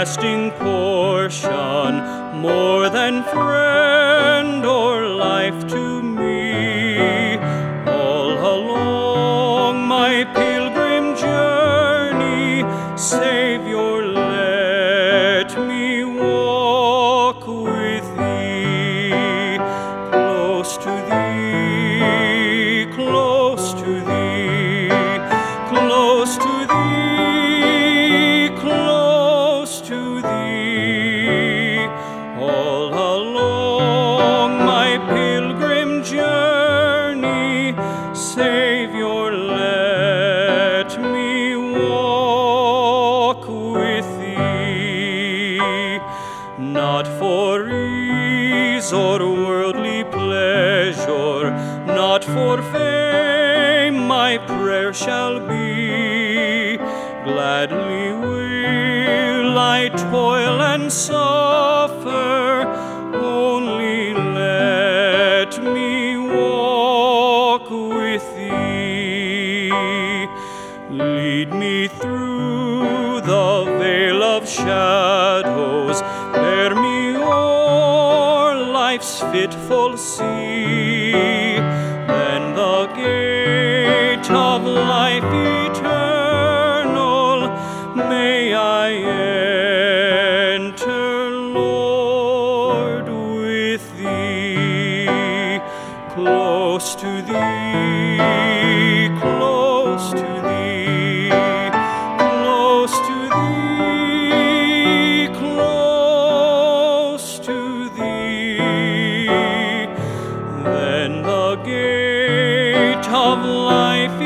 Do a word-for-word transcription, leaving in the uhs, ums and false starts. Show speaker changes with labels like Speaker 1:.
Speaker 1: everlasting portion, more than friend or life to me. All along my pilgrim journey, Savior, let me walk with thee, close to thee, close to thee, close to thee, close to thee. All along my pilgrim journey, Savior, let me walk with thee. Not for ease or worldly pleasure, not for fame my prayer shall be. Gladly will I toil and suffer, only let me walk with thee. Lead me through the vale of shadows, bear me o'er life's fitful sea, then the gate of life eternal may I enter, Lord, with thee, close to thee, close to thee, close to thee, close to thee. Then the gate of life